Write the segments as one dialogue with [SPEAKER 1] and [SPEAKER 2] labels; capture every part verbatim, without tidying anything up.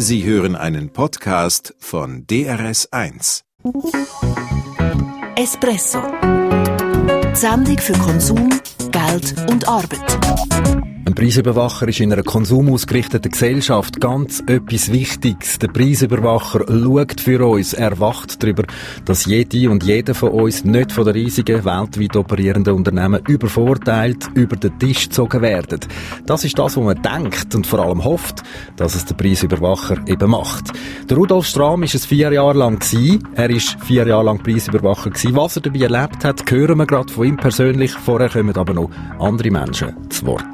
[SPEAKER 1] Sie hören einen Podcast von D R S eins.
[SPEAKER 2] Espresso. Die Sendung für Konsum, Geld und Arbeit.
[SPEAKER 3] Ein Preisüberwacher ist in einer konsumausgerichteten Gesellschaft ganz etwas Wichtiges. Der Preisüberwacher schaut für uns, er wacht darüber, dass jede und jeder von uns nicht von den riesigen, weltweit operierenden Unternehmen übervorteilt über den Tisch gezogen werden. Das ist das, was man denkt und vor allem hofft, dass es der Preisüberwacher eben macht. Der Rudolf Strahm war es vier Jahre lang gewesen. Er war vier Jahre lang Preisüberwacher gewesen. Was er dabei erlebt hat, hören wir gerade von ihm persönlich. Vorher kommen aber noch andere Menschen zu Wort.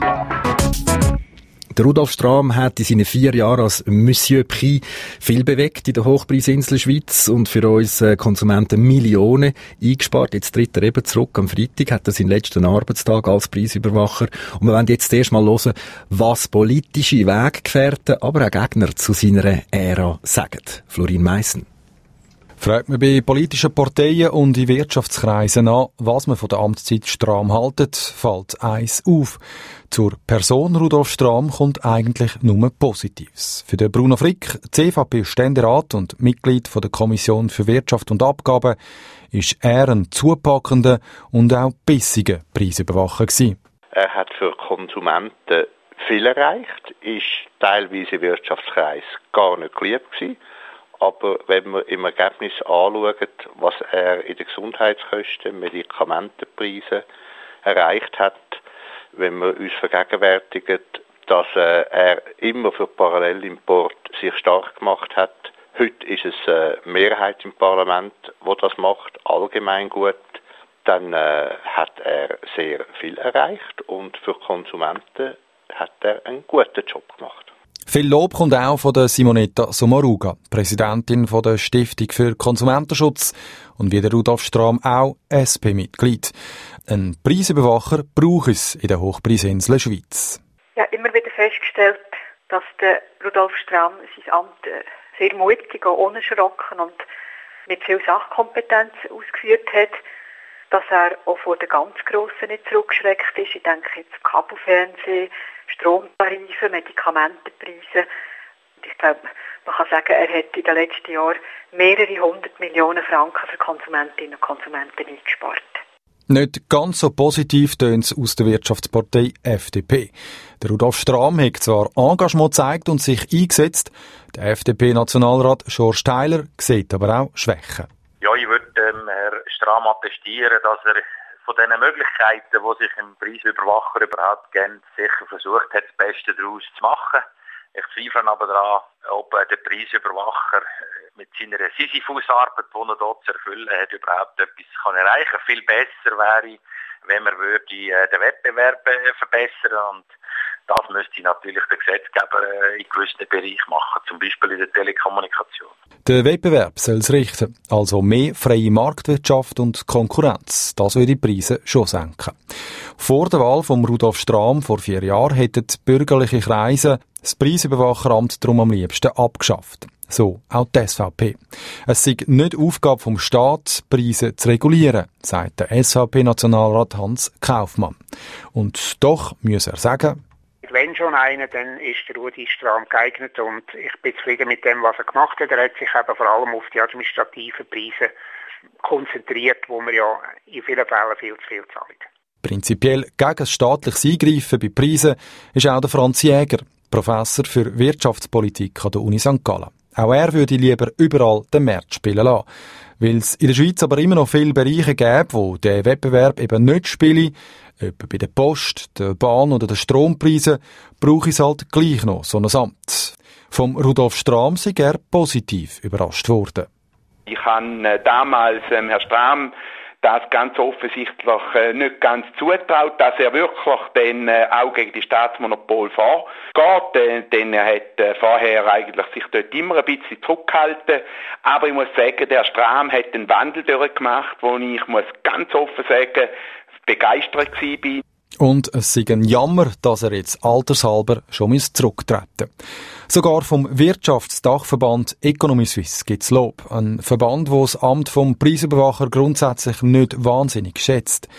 [SPEAKER 3] Der Rudolf Strahm hat in seinen vier Jahren als Monsieur Prix viel bewegt in der Hochpreisinsel Schweiz und für uns Konsumenten Millionen eingespart. Jetzt tritt er eben zurück. Am Freitag hat er seinen letzten Arbeitstag als Preisüberwacher. Und wir wollen jetzt erst mal hören, was politische Weggefährten, aber auch Gegner zu seiner Ära sagen. Florin Meissen.
[SPEAKER 4] Fragt man bei politischen Parteien und in Wirtschaftskreisen an, was man von der Amtszeit Strahm haltet, fällt eins auf. Zur Person Rudolf Strahm kommt eigentlich nur Positives. Für den Bruno Frick, C V P-Ständerat und Mitglied von der Kommission für Wirtschaft und Abgaben, ist er ein zupackender und auch bissiger Preisüberwacher gewesen.
[SPEAKER 5] Er hat für Konsumenten viel erreicht, ist teilweise im Wirtschaftskreis gar nicht geliebt gewesen. Aber wenn man im Ergebnis anschaut, was er in den Gesundheitskosten, Medikamentenpreisen erreicht hat, wenn man uns vergegenwärtigt, dass äh, er immer für Parallelimport sich stark gemacht hat. Heute ist es eine Mehrheit im Parlament, die das macht, allgemein gut. Dann äh, hat er sehr viel erreicht und für Konsumenten hat er einen guten Job gemacht.
[SPEAKER 4] Viel Lob kommt auch von der Simonetta Sommaruga, Präsidentin von der Stiftung für Konsumentenschutz und wie der Rudolf Strahm auch S P-Mitglied. Ein Preisüberwacher braucht es in der Hochpreisinsel Schweiz.
[SPEAKER 6] Ich habe immer wieder festgestellt, dass der Rudolf Strahm sein Amt sehr mutig und unerschrocken und mit viel Sachkompetenz ausgeführt hat, dass er auch vor den ganz Grossen nicht zurückgeschreckt ist. Ich denke jetzt Kabelfernsehen, Stromtarife, Medikamentenpreise. Ich glaube, man kann sagen, er hat in den letzten Jahren mehrere hundert Millionen Franken für Konsumentinnen und Konsumenten eingespart.
[SPEAKER 4] Nicht ganz so positiv tönt es aus der Wirtschaftspartei F D P. Der Rudolf Strahm hat zwar Engagement gezeigt und sich eingesetzt, der F D P-Nationalrat George Steiler sieht aber auch Schwächen.
[SPEAKER 7] Ja, ich würde ähm, Herrn Strahm attestieren, dass er von den Möglichkeiten, die sich im Preisüberwacher überhaupt gibt, sicher versucht hat, das Beste daraus zu machen. Ich zweifle aber daran, ob der Preisüberwacher mit seiner Sisyphusarbeit, die er dort zu erfüllen hat, überhaupt etwas kann erreichen kann. Viel besser wäre, wenn man würde den Wettbewerb verbessern und das müsste natürlich der Gesetzgeber in gewissen Bereichen machen, zum Beispiel in der Telekommunikation.
[SPEAKER 4] Der Wettbewerb soll es richten, also mehr freie Marktwirtschaft und Konkurrenz. Das würde die Preise schon senken. Vor der Wahl von Rudolf Strahm vor vier Jahren hätten bürgerliche Kreise das Preisüberwacheramt darum am liebsten abgeschafft. So auch die S V P. Es sei nicht Aufgabe vom Staat, Preise zu regulieren, sagt der S V P-Nationalrat Hans Kaufmann. Und doch muss er sagen,
[SPEAKER 8] wenn schon einer, dann ist der Rudi Strahm geeignet und ich bin zufrieden mit dem, was er gemacht hat. Er hat sich eben vor allem auf die administrativen Preise konzentriert, wo wir ja in vielen Fällen viel zu viel zahlen.
[SPEAKER 4] Prinzipiell gegen ein staatliches Eingreifen bei Preisen ist auch der Franz Jäger, Professor für Wirtschaftspolitik an der Uni Sankt Gallen. Auch er würde lieber überall den Markt spielen lassen. Weil es in der Schweiz aber immer noch viele Bereiche gäbe, wo der Wettbewerb eben nicht spiele, etwa bei der Post, der Bahn oder den Strompreisen, brauche es halt gleich noch so ein Amt. Vom Rudolf Strahm sei er positiv überrascht worden.
[SPEAKER 9] Ich habe äh, damals ähm, Herrn Strahm das ganz offensichtlich äh, nicht ganz zutraut, dass er wirklich dann äh, auch gegen die Staatsmonopol vorgeht. Äh, denn er hat äh, vorher eigentlich sich dort immer ein bisschen zurückgehalten. Aber ich muss sagen, der Strahm hat einen Wandel durchgemacht, wo ich, muss ganz offen sagen, begeistert war.
[SPEAKER 4] Und es sei ein Jammer, dass er jetzt altershalber schon zurücktreten muss. Sogar vom Wirtschaftsdachverband Economy Suisse gibt's Lob. Ein Verband, wo das Amt vom Preisüberwacher grundsätzlich nicht wahnsinnig schätzt.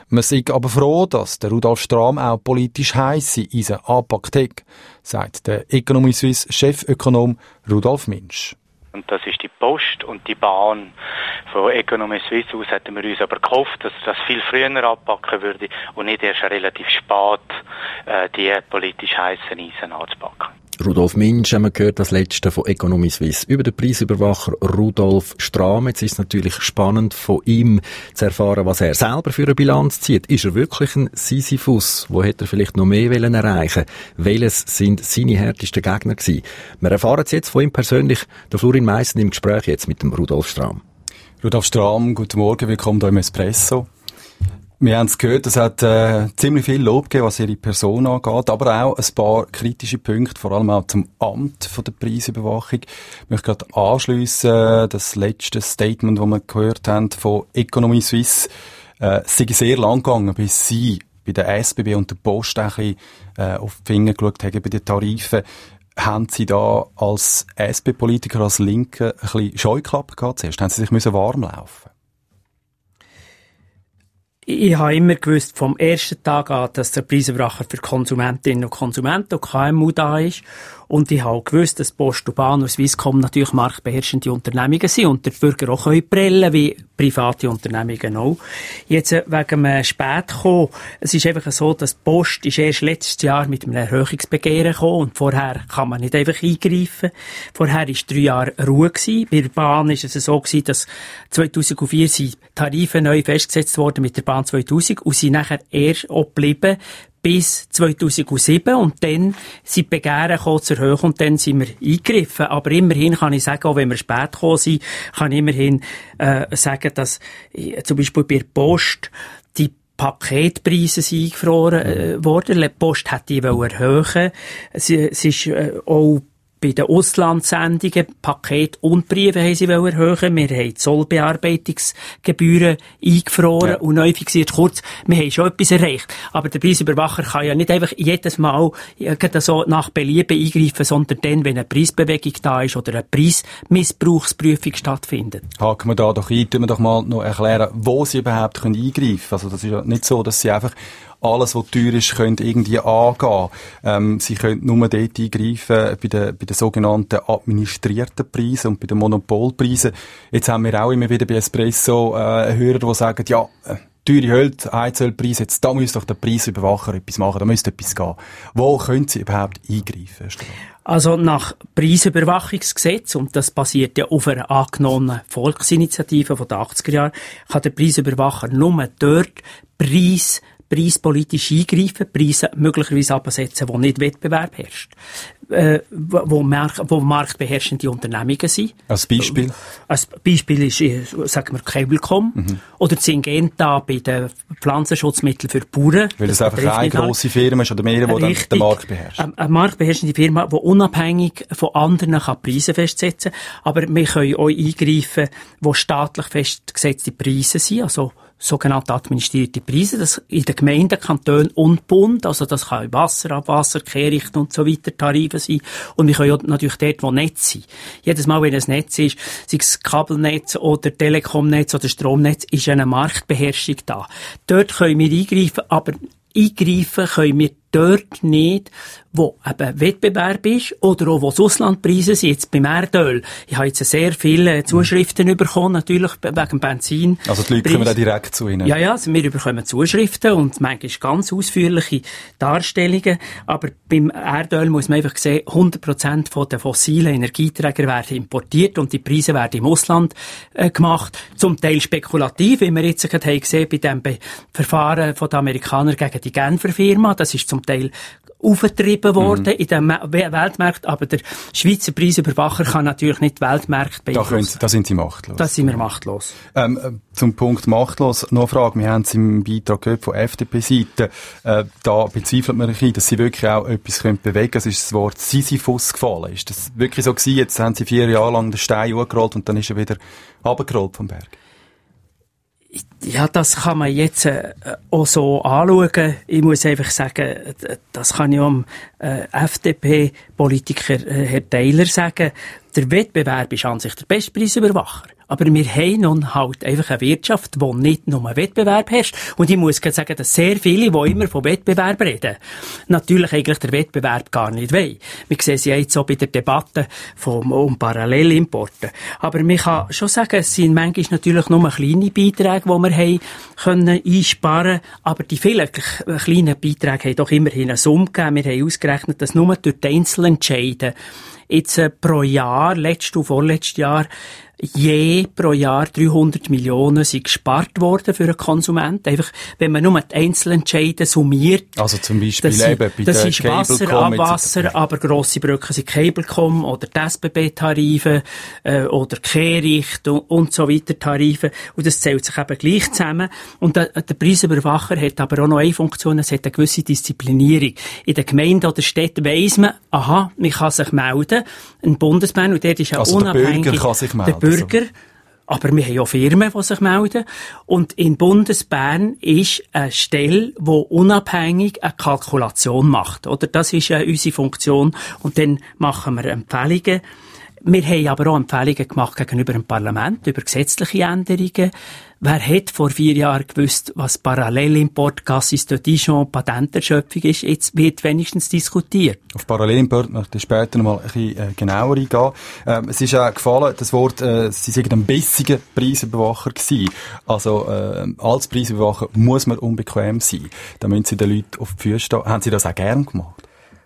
[SPEAKER 4] Man sei aber froh, dass der Rudolf Strahm auch politisch heisse Eisen angepackt hat, sagt der Economy Suisse Chefökonom Rudolf Minsch.
[SPEAKER 10] Und das ist die Post und die Bahn. Von Economy Suisse aus hätten wir uns aber gehofft, dass das viel früher anpacken würde und nicht erst relativ spät äh, die politisch heissen Eisen anzupacken.
[SPEAKER 3] Rudolf Minsch haben wir gehört, das letzte von Economy Suisse über den Preisüberwacher Rudolf Strahm. Jetzt ist es natürlich spannend, von ihm zu erfahren, was er selber für eine Bilanz zieht. Ist er wirklich ein Sisyphus? Wo hätte er vielleicht noch mehr erreichen wollen? Welches sind seine härtesten Gegner gewesen? Wir erfahren es jetzt von ihm persönlich. Der Florin Meissen im Gespräch jetzt mit dem Rudolf Strahm.
[SPEAKER 4] Rudolf Strahm, guten Morgen, willkommen hier im Espresso. Wir haben es gehört, es hat äh, ziemlich viel Lob gegeben, was Ihre Person angeht, aber auch ein paar kritische Punkte, vor allem auch zum Amt von der Preisüberwachung. Ich möchte gerade anschliessen, das letzte Statement, das wir gehört haben von Economy Suisse, äh, es sei sehr lang gegangen, bis Sie bei der S B B und der Post ein bisschen äh, auf die Finger geschaut haben bei den Tarifen. Haben Sie da als S P-Politiker, als Linke, ein bisschen Scheuklappen gehabt zuerst? Haben Sie sich müssen warm laufen?
[SPEAKER 11] Ich habe immer gewusst, vom ersten Tag an, dass der Preisüberwacher für Konsumentinnen und Konsumenten und K M U da ist. Und ich habe auch gewusst, dass Post und Bahn und Swisscom natürlich marktbeherrschende Unternehmungen sind und der Bürger auch prellen können, wie private Unternehmungen auch. Jetzt wegen dem Spätkommen. Es ist einfach so, dass die Post ist erst letztes Jahr mit einem Erhöhungsbegehren gekommen und vorher kann man nicht einfach eingreifen. Vorher war drei Jahre Ruhe gewesen. Bei der Bahn war es so gewesen, dass zweitausendvier sind Tarife neu festgesetzt worden mit der Bahn zweitausend und sind nachher erst auch geblieben bis zweitausendsieben und dann sind die Begehren gekommen zur Höhe und dann sind wir eingegriffen. Aber immerhin kann ich sagen, auch wenn wir spät gekommen sind, kann ich immerhin äh, sagen, dass äh, zum Beispiel bei der Post die Paketpreise sind eingefroren äh, worden. Die Post hat die erhöhen. Es ist äh, auch bei den Auslandssendungen, Paket und Briefe haben sie erhöhen. Wir haben die Zollbearbeitungsgebühren eingefroren ja. und neu fixiert. Kurz, wir haben schon etwas erreicht. Aber der Preisüberwacher kann ja nicht einfach jedes Mal so nach Belieben eingreifen, sondern dann, wenn eine Preisbewegung da ist oder eine Preismissbrauchsprüfung stattfindet.
[SPEAKER 4] Haken wir da doch ein, tun wir doch mal noch erklären, wo sie überhaupt eingreifen können. Also das ist ja nicht so, dass sie einfach alles, was teuer ist, können irgendwie angehen. Ähm, sie können nur dort eingreifen, bei den, bei den sogenannten administrierten Preisen und bei den Monopolpreisen. Jetzt haben wir auch immer wieder bei Espresso äh, Hörer, die sagen, ja, äh, teure Heizölpreise, jetzt da müsste doch der Preisüberwacher etwas machen, da müsste etwas gehen. Wo können sie überhaupt eingreifen?
[SPEAKER 11] Also nach Preisüberwachungsgesetz, und das basiert ja auf einer angenommenen Volksinitiative von den achtziger Jahren, kann der Preisüberwacher nur dort Preis preispolitisch eingreifen, Preise möglicherweise absetzen, wo nicht Wettbewerb herrscht, äh, wo, wo, mark- wo marktbeherrschende Unternehmungen sind.
[SPEAKER 4] Als Beispiel?
[SPEAKER 11] Als Beispiel ist, sagen wir, Cablecom mhm. oder Syngenta bei den Pflanzenschutzmitteln für Bauern.
[SPEAKER 4] Weil das, das einfach eine grosse Firma ist oder mehrere, die den Markt beherrscht. Eine,
[SPEAKER 11] eine marktbeherrschende Firma, die unabhängig von anderen kann Preise festsetzen kann, aber wir können auch eingreifen, wo staatlich festgesetzte Preise sind, also sogenannte administrierte Preise, das in den Gemeinden, Kantonen und Bund, also das kann Wasser, Abwasser, Kehrichten und so weiter Tarife sein. Und wir können ja natürlich dort, wo Netz sind. Jedes Mal, wenn ein Netz ist, sei es Kabelnetz oder Telekomnetz oder Stromnetz, ist eine Marktbeherrschung da. Dort können wir eingreifen, aber eingreifen können wir dort nicht, wo eben Wettbewerb ist oder auch wo Auslandpreise sind. Jetzt beim Erdöl. Ich habe jetzt sehr viele Zuschriften mhm. bekommen, natürlich wegen Benzin.
[SPEAKER 4] Also die Leute kommen da direkt zu Ihnen?
[SPEAKER 11] Ja, ja, also wir bekommen Zuschriften und manchmal ganz ausführliche Darstellungen. Aber beim Erdöl muss man einfach sehen, hundert Prozent von den fossilen Energieträgern werden importiert und die Preise werden im Ausland äh, gemacht. Zum Teil spekulativ, wie wir jetzt gerade haben gesehen bei dem Be- Verfahren von den Amerikanern gegen die Genfer Firma. Das ist zum Teil aufgetrieben worden mhm. in den Weltmärkten, aber der Schweizer Preisüberwacher kann natürlich nicht die Weltmärkte beeinflussen.
[SPEAKER 4] Da, da sind Sie machtlos.
[SPEAKER 11] Da sind wir machtlos.
[SPEAKER 4] Ähm, zum Punkt machtlos noch eine Frage. Wir haben es im Beitrag gehört von F D P-Seite. Äh, da bezweifelt man ein, dass Sie wirklich auch etwas können bewegen können. Es ist das Wort Sisyphus gefallen. Ist das wirklich so gewesen? Jetzt haben Sie vier Jahre lang den Stein hochgerollt und dann ist er wieder runtergerollt vom Berg.
[SPEAKER 11] Ja, das kann man jetzt äh, auch so anschauen. Ich muss einfach sagen, das kann ich am äh, F D P-Politiker äh, Herr Taylor sagen. Der Wettbewerb ist an sich der beste Preisüberwacher. Aber wir haben nun halt einfach eine Wirtschaft, wo nicht nur ein Wettbewerb herrscht. Und ich muss sagen, dass sehr viele, die immer von Wettbewerb reden, natürlich eigentlich den Wettbewerb gar nicht wollen. Wir sehen es ja jetzt auch bei der Debatte vom, um Parallelimporte. Aber man kann schon sagen, es sind manchmal natürlich nur kleine Beiträge, die wir haben können einsparen. Aber die vielen kleinen Beiträge haben doch immerhin eine Summe gegeben. Wir haben ausgerechnet, dass nur durch die Einzelentscheide jetzt äh, pro Jahr, letztes und vorletztes Jahr, je pro Jahr dreihundert Millionen sind gespart worden für einen Konsument. Einfach, wenn man nur die Einzelentscheide summiert.
[SPEAKER 4] Also zum Beispiel
[SPEAKER 11] das
[SPEAKER 4] eben bei
[SPEAKER 11] das
[SPEAKER 4] der
[SPEAKER 11] ist Wasser, Abwasser, aber grosse Brücken sind Cablecom oder die S B B-Tarife äh, oder Kehricht und, und so weiter Tarife. Und das zählt sich eben gleich zusammen. Und der, der Preisüberwacher hat aber auch noch eine Funktion, es hat eine gewisse Disziplinierung. In den Gemeinden oder Städten weiss man, aha, man kann sich melden, ein Bundesbahn, und dort ist ja
[SPEAKER 4] also
[SPEAKER 11] unabhängig.
[SPEAKER 4] Der Bürger kann sich melden.
[SPEAKER 11] Bürger, aber wir haben ja Firmen, die sich melden. Und in Bundesbern ist eine Stelle, die unabhängig eine Kalkulation macht. Oder? Das ist ja unsere Funktion. Und dann machen wir Empfehlungen. Wir haben aber auch Empfehlungen gemacht gegenüber dem Parlament über gesetzliche Änderungen. Wer hat vor vier Jahren gewusst, was Parallelimport, Cassis de Dijon, Patenterschöpfung ist? Jetzt wird wenigstens diskutiert.
[SPEAKER 4] Auf Parallelimport möchte ich später noch mal ein bisschen äh, genauer eingehen. Ähm, es ist auch gefallen, das Wort, äh, Sie sind ein bissiger Preisüberwacher gewesen. Also, äh, als Preisüberwacher muss man unbequem sein. Da müssen Sie den Leuten auf die Füße stehen. Haben Sie das auch gern gemacht?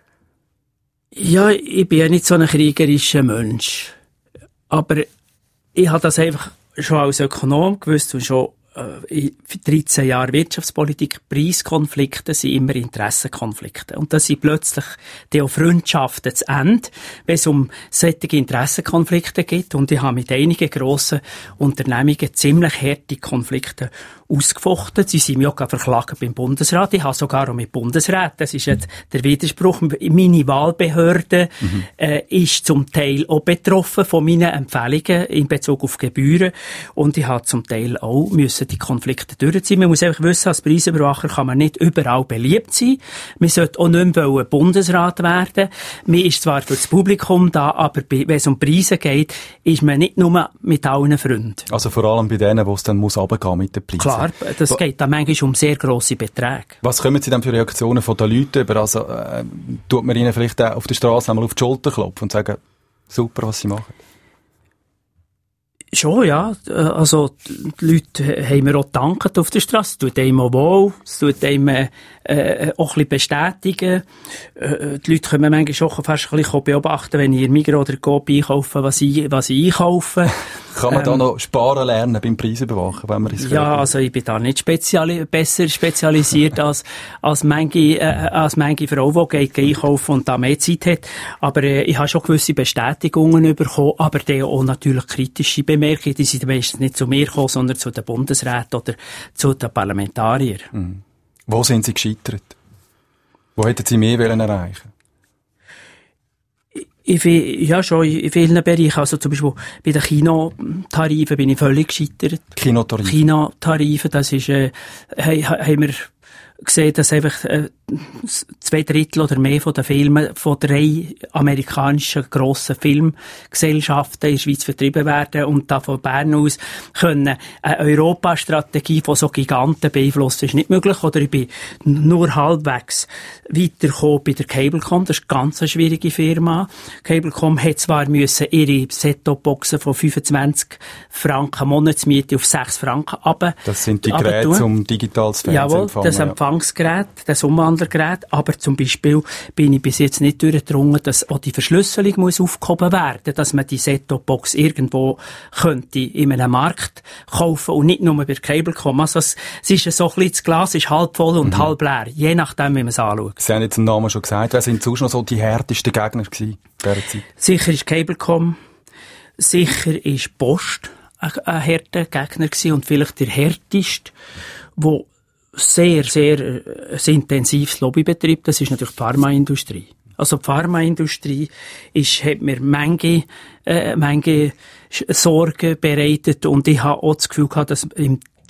[SPEAKER 11] Ja, ich bin ja nicht so ein kriegerischer Mensch. Aber ich habe das einfach schon als Ökonom gewusst und schon äh, in dreizehn Jahren Wirtschaftspolitik, Preiskonflikte sind immer Interessenkonflikte. Und das sind plötzlich die auch Freundschaften zu Ende, wenn es um solche Interessenkonflikte geht. Und ich habe mit einigen grossen Unternehmungen ziemlich harte Konflikte ausgefochten. Sie sind mich auch verklagt beim Bundesrat. Ich habe sogar auch mit Bundesrat. Das ist jetzt der Widerspruch. Meine Wahlbehörde mhm. äh, ist zum Teil auch betroffen von meinen Empfehlungen in Bezug auf Gebühren. Und ich habe zum Teil auch müssen die Konflikte durchziehen. Man muss einfach wissen, als Preisüberwacher kann man nicht überall beliebt sein. Man sollte auch nicht mehr Bundesrat werden. Man ist zwar für das Publikum da, aber wenn es um Preise geht, ist man nicht nur mit allen Freunden.
[SPEAKER 4] Also vor allem bei denen, wo es dann muss runtergehen mit den Preisen.
[SPEAKER 11] Klar, das geht dann manchmal um sehr grosse Beträge.
[SPEAKER 4] Was kommen Sie dann für Reaktionen von den Leuten über? Also, äh, tut man ihnen vielleicht auch auf der Straße einmal auf die Schulter klopfen und sagen, super, was sie machen?
[SPEAKER 11] Schon, ja. Also, die Leute haben mir auch gedankt auf der Straße. Es tut einem auch wohl. Es tut einem äh, auch ein bisschen bestätigen. Äh, die Leute können manchmal auch fast ein bisschen beobachten, wenn ich in Migros oder Coop einkaufe, was ich, was ich einkaufe.
[SPEAKER 4] Kann man
[SPEAKER 11] ähm,
[SPEAKER 4] da noch sparen lernen beim Preisüberwachen, wenn man es
[SPEAKER 11] Ja, also ich bin da nicht speziali- besser spezialisiert als, als manche, äh, als manche Frau, die geht einkaufen und da mehr Zeit hat. Aber äh, ich habe schon gewisse Bestätigungen bekommen, aber die auch natürlich kritische Bemerkungen. Die sind meistens nicht zu mir gekommen, sondern zu den Bundesräten oder zu den Parlamentariern.
[SPEAKER 4] Mhm. Wo sind Sie gescheitert? Wo hätten Sie mehr wollen erreichen?
[SPEAKER 11] Ich, ja, schon in vielen Bereichen. Also zum Beispiel bei den Kinotarifen bin ich völlig gescheitert.
[SPEAKER 4] Kinotarife?
[SPEAKER 11] Kinotarife, das ist, äh, haben wir gesehen, dass einfach äh, zwei Drittel oder mehr von den Filmen von drei amerikanischen grossen Filmgesellschaften in der Schweiz vertrieben werden und da von Bern aus können eine Europastrategie von so Giganten beeinflussen, ist nicht möglich. Oder ich bin nur halbwegs weitergekommen bei der Cablecom, das ist eine ganz schwierige Firma. Cablecom hat zwar müssen ihre Set-Top-Boxen von fünfundzwanzig Franken Monatsmiete auf sechs Franken runter.
[SPEAKER 4] Das sind die Geräte zum digitales Fernsehen.
[SPEAKER 11] Jawohl, das Empfangsgerät, das Umwandlergerät. Aber zum Beispiel bin ich bis jetzt nicht durchgedrungen, dass auch die Verschlüsselung muss aufgehoben werden, dass man die Set-Top-Box irgendwo könnte in einem Markt kaufen und nicht nur bei Cablecom. Also es, es ist so ein bisschen, das Glas ist halb voll und mhm. halb leer, je nachdem, wie man es anschaut.
[SPEAKER 4] Sie haben jetzt den Namen schon gesagt. Wer sind sonst noch so die härtesten Gegner gewesen in dieser Zeit?
[SPEAKER 11] Sicher ist Cablecom, sicher ist Post ein, ein härter Gegner gewesen und vielleicht der härteste, wo sehr, sehr äh, ein intensives Lobby betreibt, das ist natürlich die Pharmaindustrie. Also die Pharmaindustrie ist, hat mir Menge, äh, Menge Sorgen bereitet und ich habe auch das Gefühl gehabt, dass im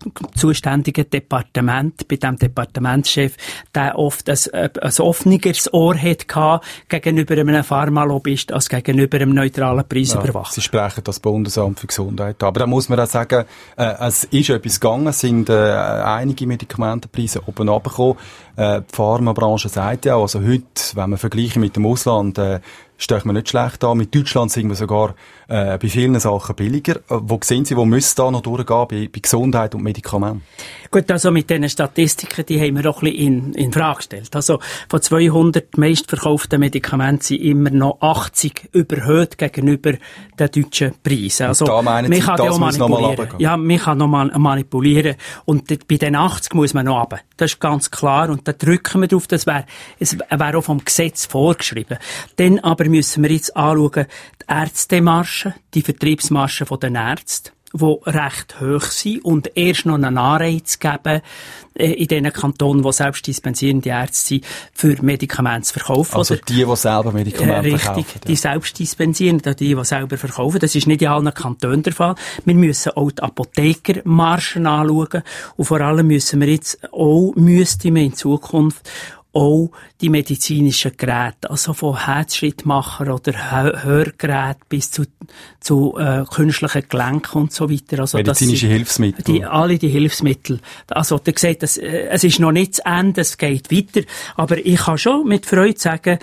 [SPEAKER 11] zuständigen Departement, bei dem Departementschef, der oft ein, ein offeneres Ohr hatte gegenüber einem Pharmalobbyist als gegenüber einem neutralen Preisüberwacher.
[SPEAKER 4] Ja, Sie sprechen das Bundesamt für Gesundheit an. Aber da muss man auch sagen, äh, es ist etwas gegangen, es sind äh, einige Medikamentenpreise oben runtergekommen. Äh, die Pharmabranche sagt ja auch, also heute, wenn man vergleichen mit dem Ausland, äh, steht man nicht schlecht an. Mit Deutschland sind wir sogar äh, bei vielen Sachen billiger. Äh, wo sehen Sie, wo müsste da noch durchgehen bei, bei Gesundheit und Medikamenten?
[SPEAKER 11] Gut, also mit diesen Statistiken, die haben wir auch ein bisschen in, in Frage gestellt. Also von zweihundert meistverkauften Medikamenten sind immer noch achtzig überhöht gegenüber den deutschen Preisen. Also,
[SPEAKER 4] da meinen Sie, das muss noch mal runtergehen?
[SPEAKER 11] Ja, man kann noch mal manipulieren. Und bei den achtzig muss man noch runter. Das ist ganz klar. Und da drücken wir drauf. Das wäre, es wäre auch vom Gesetz vorgeschrieben. Dann aber müssen wir jetzt anschauen, die Ärztemarschen, die Vertriebsmarschen der Ärzte, die recht hoch sind und erst noch einen Anreiz geben, äh, in den Kantonen, die selbst dispensierende Ärzte sind, für Medikamente zu verkaufen.
[SPEAKER 4] Also
[SPEAKER 11] oder,
[SPEAKER 4] die, die selber Medikamente
[SPEAKER 11] äh,
[SPEAKER 4] verkaufen.
[SPEAKER 11] Richtig, die selbst dispensierenden, die, die selber verkaufen. Das ist nicht in allen Kantonen der Fall. Wir müssen auch die Apothekermarschen anschauen und vor allem müssen wir jetzt auch, müsste man in Zukunft auch die medizinischen Geräte, also von Herzschrittmacher oder Hörgeräten bis zu, zu äh, künstlichen Gelenken und so weiter. Also
[SPEAKER 4] medizinische Hilfsmittel.
[SPEAKER 11] Die, alle die Hilfsmittel. Also, der gesagt, das, äh, es ist noch nicht zu Ende, es geht weiter. Aber ich kann schon mit Freude sagen,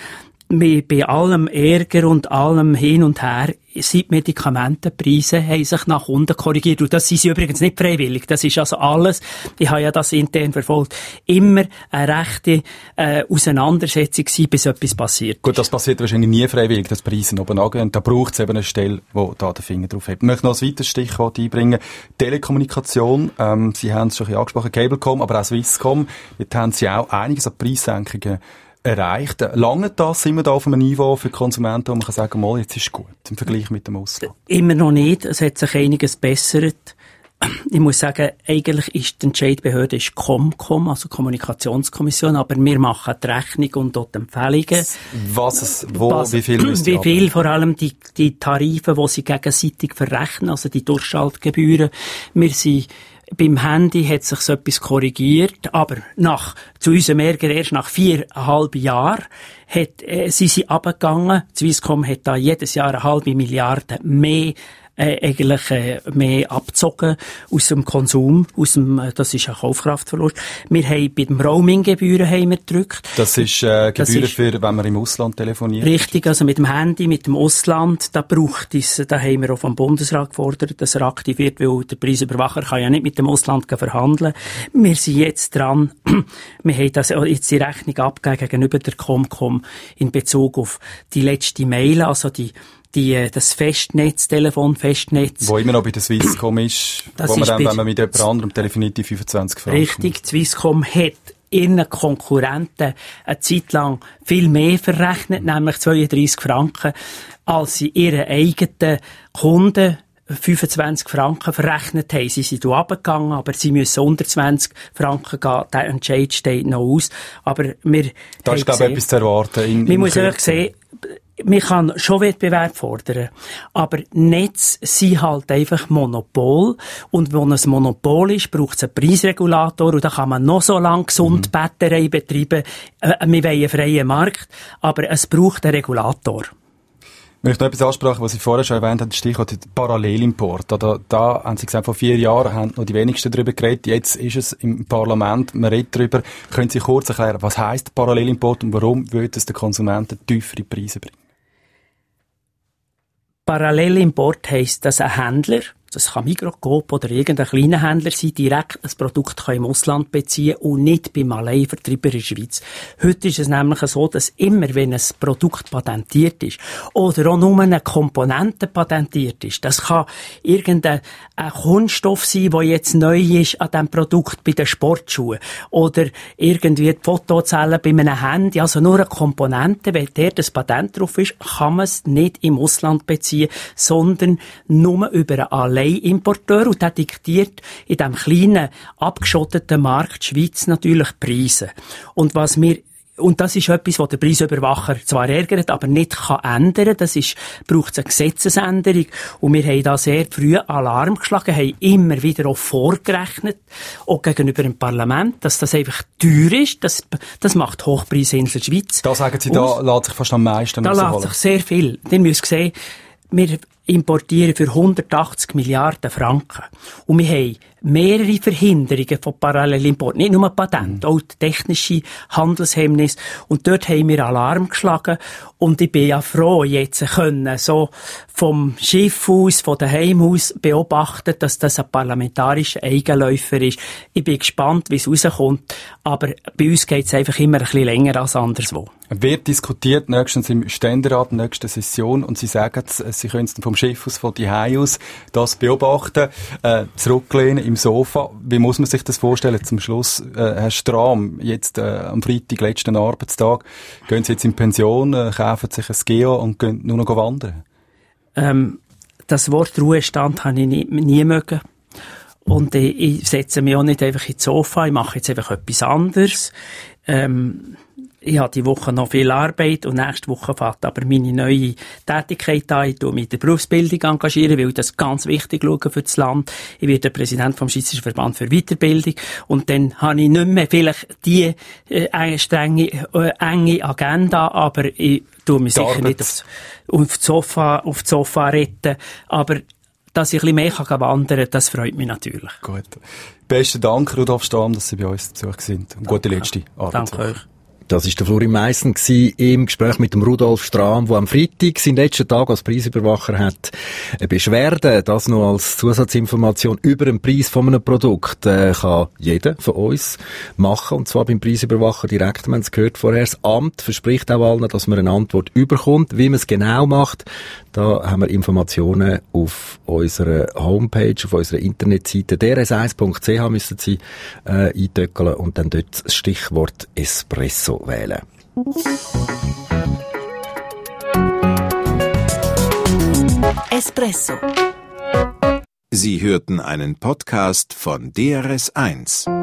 [SPEAKER 11] bei allem Ärger und allem Hin und Her sind die Medikamentenpreise haben sich nach unten korrigiert. Und das sind sie übrigens nicht freiwillig. Das ist also alles, ich habe ja das intern verfolgt, immer eine rechte äh, Auseinandersetzung gewesen, bis etwas passiert.
[SPEAKER 4] Gut, das passiert wahrscheinlich nie freiwillig, dass die Preise oben angehen. Da braucht es eben eine Stelle, die da den Finger drauf hat. Ich möchte noch ein weiteres Stichwort einbringen. Telekommunikation, ähm, Sie haben es schon ein bisschen angesprochen, Cablecom, aber auch Swisscom. Jetzt haben Sie auch einiges an Preissenkungen erreicht. Lange das sind wir da auf einem Niveau für Konsumenten, wo man kann sagen, mal, jetzt ist gut im Vergleich mit dem Ausland?
[SPEAKER 11] Immer noch nicht. Es hat sich einiges bessert. Ich muss sagen, eigentlich ist die Entscheidbehörde ist Comcom, also Kommunikationskommission, aber wir machen die Rechnung und dort Empfehlungen.
[SPEAKER 4] Was es, wo, Was, wie viel müsst
[SPEAKER 11] ihr Wie viel, vor allem die, die Tarife, die sie gegenseitig verrechnen, also die Durchschaltgebühren. Wir sind beim Handy hat sich so etwas korrigiert, aber nach, zu unserem Ärger erst nach viereinhalb Jahren hat, äh, sind sie runtergegangen. Swisscom hat da jedes Jahr eine halbe Milliarde mehr Äh, eigentlich äh, mehr abgezogen aus dem Konsum, aus dem, äh, das ist ein Kaufkraftverlust. Wir haben bei den Roaming-Gebühren haben wir gedrückt.
[SPEAKER 4] Das ist äh, Gebühren ist, für, wenn man im Ausland telefoniert?
[SPEAKER 11] Richtig, also mit dem Handy, mit dem Ausland, da braucht es, da haben wir auch vom Bundesrat gefordert, dass er aktiviert, weil der Preisüberwacher kann ja nicht mit dem Ausland verhandeln. Wir sind jetzt dran, wir haben das jetzt die Rechnung abgegeben gegenüber der Comcom in Bezug auf die letzte Mail, also die Die, das Festnetz, Telefon, Festnetz.
[SPEAKER 4] Wo immer noch bei der Swisscom ist, das wo man dann, wenn man mit jemand anderem telefoniert, die fünfundzwanzig Franken.
[SPEAKER 11] Richtig, die Swisscom hat ihren Konkurrenten eine Zeit lang viel mehr verrechnet, nämlich zweiunddreissig Franken, als sie ihren eigenen Kunden fünfundzwanzig Franken verrechnet haben. Sie sind runtergegangen, aber sie müssen unter zwanzig Franken gehen. Der Entscheid steht noch aus. Aber wir
[SPEAKER 4] da ist, glaube ich, etwas zu erwarten. In,
[SPEAKER 11] man muss ehrlich sehen, man kann schon Wettbewerb fordern, aber Netz sind halt einfach Monopol. Und wenn es ein Monopol ist, braucht es einen Preisregulator und da kann man noch so lange gesund mhm. Batterei betreiben. Äh, wir wollen einen freien Markt, aber es braucht einen Regulator.
[SPEAKER 4] Wenn ich noch etwas anspreche, was Sie vorher schon erwähnt haben, das Stichwort Parallelimport. Da, da haben Sie gesagt, vor vier Jahren haben noch die wenigsten darüber geredet. Jetzt ist es im Parlament, man redet darüber. Können Sie kurz erklären, was heisst Parallelimport und warum will es den Konsumenten tiefere Preise bringen?
[SPEAKER 11] Parallelimport heisst, dass ein Händler, das kann Migros, Coop oder irgendein kleiner Händler sein, direkt ein Produkt kann im Ausland beziehen und nicht beim Alleinvertreiber in der Schweiz. Heute ist es nämlich so, dass immer, wenn ein Produkt patentiert ist oder auch nur eine Komponente patentiert ist, das kann irgendein Kunststoff sein, der jetzt neu ist an diesem Produkt bei den Sportschuhen oder irgendwie die Fotozellen bei einem Handy, also nur eine Komponente, wenn der das Patent drauf ist, kann man es nicht im Ausland beziehen, sondern nur über einen Allein Importeur und der diktiert in diesem kleinen, abgeschotteten Markt Schweiz natürlich Preise. Und was wir und das ist etwas, was der Preisüberwacher zwar ärgert, aber nicht kann ändern. Das ist, braucht eine Gesetzesänderung. Und wir haben da sehr früh Alarm geschlagen, haben immer wieder auch vorgerechnet, auch gegenüber dem Parlament, dass das einfach teuer ist. Das, das macht Hochpreisinsel Schweiz.
[SPEAKER 4] Da sagen Sie, da lässt sich fast am meisten
[SPEAKER 11] Da lässt sich sehr viel. Ihr müsst sehen, wir importieren für hundertachtzig Milliarden Franken. Und wir haben mehrere Verhinderungen von Parallelimport. Nicht nur Patent, auch technische Handelshemmnisse. Und dort haben wir Alarm geschlagen. Und ich bin ja froh, jetzt können so vom Schiff aus, von daheim aus beobachten, dass das ein parlamentarischer Eigenläufer ist. Ich bin gespannt, wie es rauskommt. Aber bei uns geht es einfach immer ein bisschen länger als anderswo.
[SPEAKER 4] Wird diskutiert nächstens im Ständerat, nächste Session, und Sie sagen, Sie können es vom Schiff aus, von daheim aus, das beobachten, äh, zurücklehnen im Sofa. Wie muss man sich das vorstellen? Zum Schluss, äh, Herr Strahm, jetzt äh, am Freitag, letzten Arbeitstag, gehen Sie jetzt in Pension, äh, kaufen sich ein Geo und gehen nur noch wandern?
[SPEAKER 11] Ähm, das Wort Ruhestand habe ich nie, nie mögen. Und ich, ich setze mich auch nicht einfach ins Sofa, ich mache jetzt einfach etwas anderes. Ähm, Ich habe die Woche noch viel Arbeit und nächste Woche fährt aber meine neue Tätigkeit an. Ich tue mich in der Berufsbildung engagieren, weil ich das ganz wichtig schaue für das Land. Ich werde Präsident vom Schweizerischen Verband für Weiterbildung und dann habe ich nicht mehr vielleicht die äh, strenge, äh, enge Agenda, aber ich tue mich sicher nicht aufs, aufs Sofa, auf das Sofa retten. Aber dass ich ein bisschen mehr kann wandern kann, das freut mich natürlich.
[SPEAKER 4] Gut. Besten Dank, Rudolf Strahm, dass Sie bei uns zu Besuch sind. Und gute letzte Arbeit.
[SPEAKER 11] Danke euch.
[SPEAKER 3] Das war der Florin Meissen im Gespräch mit dem Rudolf Strahm, der am Freitag seinen letzten Tag als Preisüberwacher hat. Eine Beschwerde, das noch als Zusatzinformation über den Preis von einem Produkt, äh, kann jeder von uns machen, und zwar beim Preisüberwacher direkt. Wir haben es gehört vorher. Das Amt verspricht auch allen, dass man eine Antwort überkommt. Wie man es genau macht, da haben wir Informationen auf unserer Homepage, auf unserer Internetseite d r s eins punkt c h müssen Sie äh, eintöckeln und dann dort das Stichwort Espresso wählen.
[SPEAKER 2] Espresso.
[SPEAKER 1] Sie hörten einen Podcast von D R S eins.